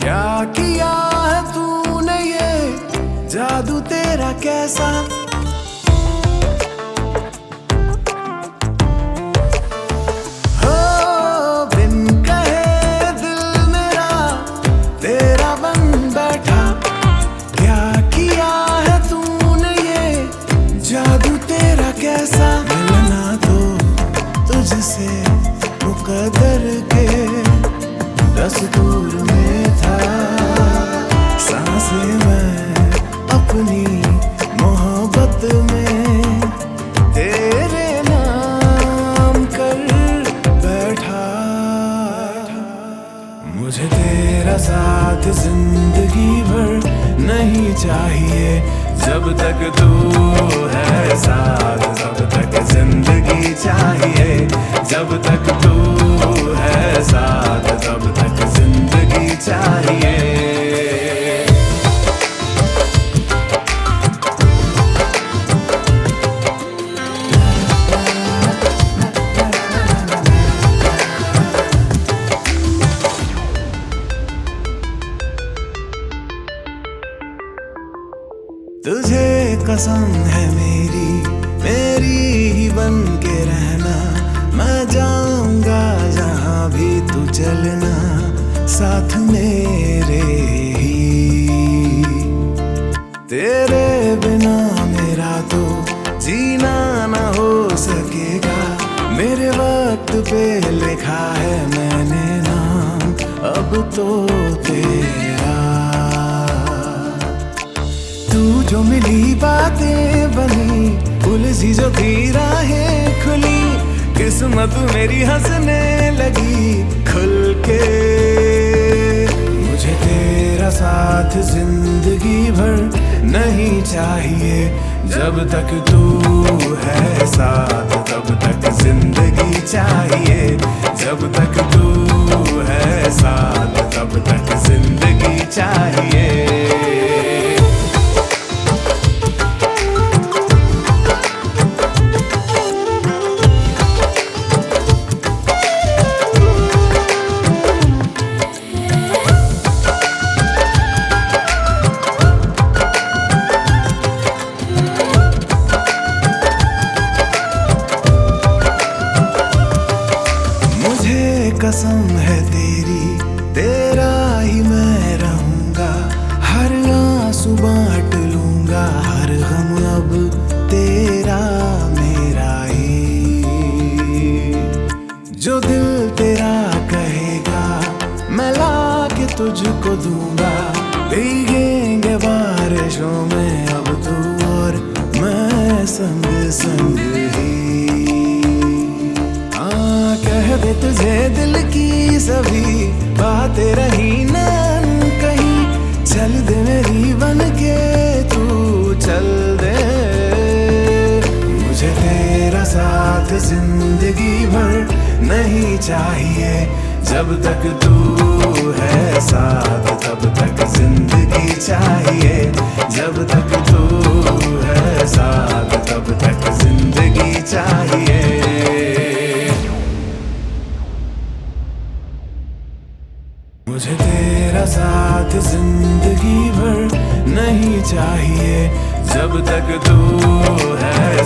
क्या किया है तूने ये, जादू तेरा कैसा। हो बिन कहे दिल मेरा तेरा बन बैठा। क्या किया है तूने ये, जादू तेरा कैसा। मिलना तो तुझसे मुकद्दर के दस्तूर में था। सांसें मैं अपनी मोहब्बत में तेरे नाम कर बैठा। मुझे तेरा साथ जिंदगी भर नहीं चाहिए, जब तक तू है साथ तब तक जिंदगी चाहिए। जब तक तू है साथ तब तक जिंदगी चाहिए। तुझे कसम है मेरी, मेरी ही बन के रहना। मैं जाऊंगा जहां भी तू चलना, साथ मेरे ही। तेरे बिना मेरा तो जीना ना हो सकेगा। मेरे वक्त पे लिखा है मैंने नाम अब तो तेरा। तू जो मिली बातें बनी, उलझी जो थी राहें खुली। किस्मत मेरी हंसने लगी खुल के। मुझे तेरा साथ जिंदगी भर नहीं चाहिए, जब तक तू है साथ तब तक जिंदगी चाहिए। जब तक तू है साथ तब तक जिंदगी चाहिए। कसम है तेरी, तेरा ही मैं रहूंगा। हर आंसू बांट लूंगा, हर गम अब तेरा मेरा ही। जो दिल तेरा कहेगा मैं ला के तुझको दूंगा। भीगेंगे बारिशों में अब तू और मैं संग संग ही। कह दे तुझे दिल की सभी बातें रही न कहीं। चल दे मेरी बन के तू चल दे। मुझे तेरा साथ जिंदगी भर नहीं चाहिए, जब तक तू है साथ तब तक जिंदगी चाहिए। जब तक तू है साथ तब तक जिंदगी चाहिए। मुझे तेरा साथ जिंदगी भर नहीं चाहिए, जब तक तू है